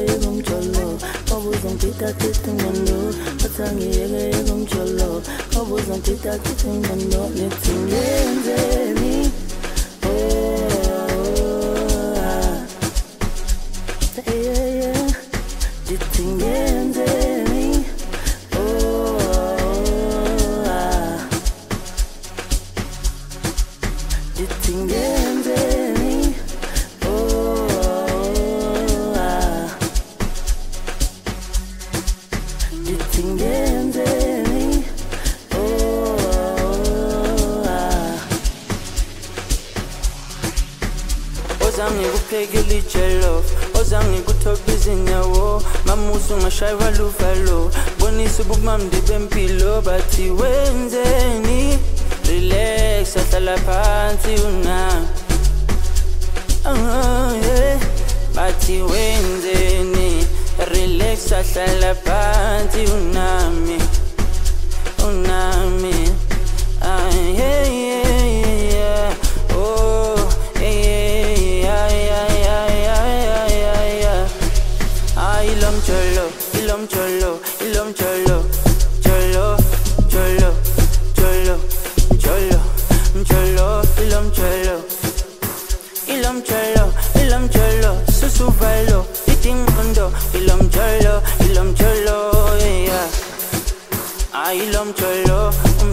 ngomjolo obuzongithatha ngengqondo athangiyeke ngomjolo obuzongithatha ngengqondo nithi ngenzeni nithi ngenzeni nithi ngenzeni Ozangi kuphekela ijelo ozangi kuthobiza inyawo mamusu ngashaywa luvalo bonisa ubumamdi bempilo bathi wenzeni relax ahlala phansi una bathi wenzeni relax ahlala phansi unami Ilom cholo, susuvalo, itingondo, ilom cholo, yeah. Ilom cholo,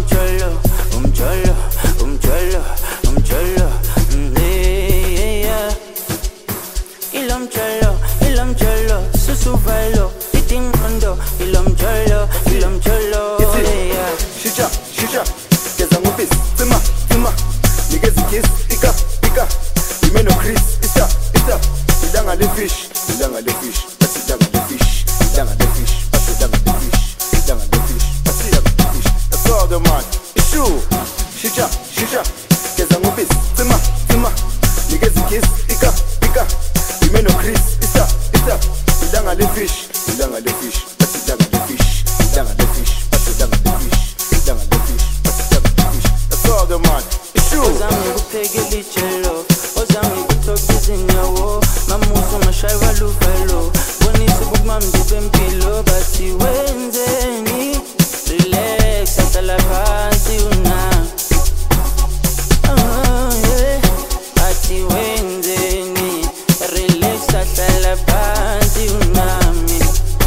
yeah. Ilom cholo, susuvalo, itingondo, ilom cholo, yeah. Shisha, geza ngupis, tima, nigezi kiss, ika, imeno Chris, ita, idanga le fish, that's idanga le fish, that's idanga le fish, that's all the man, it's true. Shisha, geza ngupis, tima, nigezi kiss, ika, imeno Chris, ita, idanga le fish, that's idanga le fish, that's idanga le fish, that's all the man, it's true. Ozangi kuphekela ijelo ozangi kuthobiza inyawo mamusu ngashaywa luvalo bonisa ubumamdi bempilo bathi wenzeni relax ahlala phansi una bathi wenzeni relax ahlala phansi unami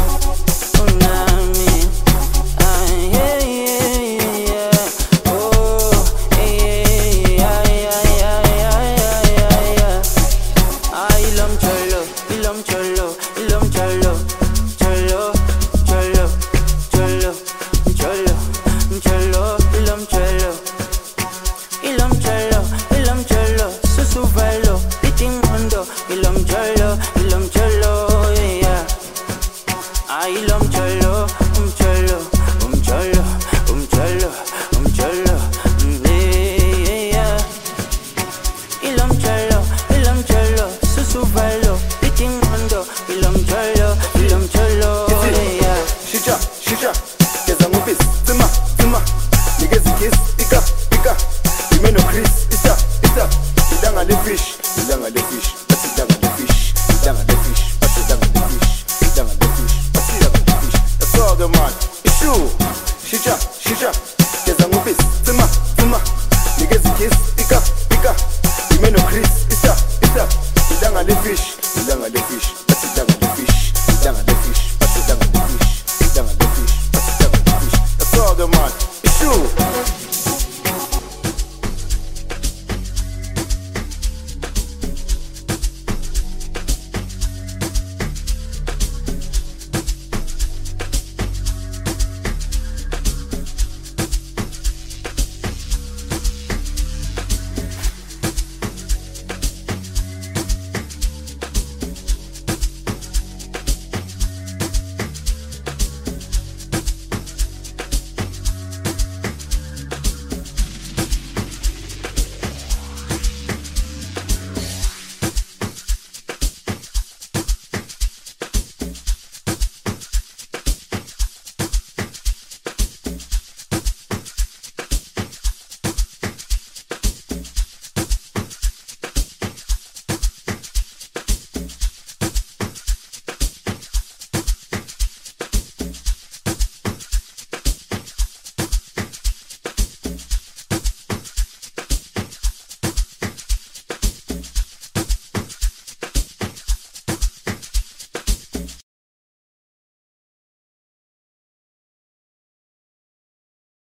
Shisha, geza ngupis, tima, nigezi kiss, ika, imeno Chris, ita, idanga le fish, that's idanga le fish, that's idanga le fish, that's all the man, it's true. Shisha, geza ngupis, tima, nigezi kiss, ika, imeno Chris, ita, idanga le fish.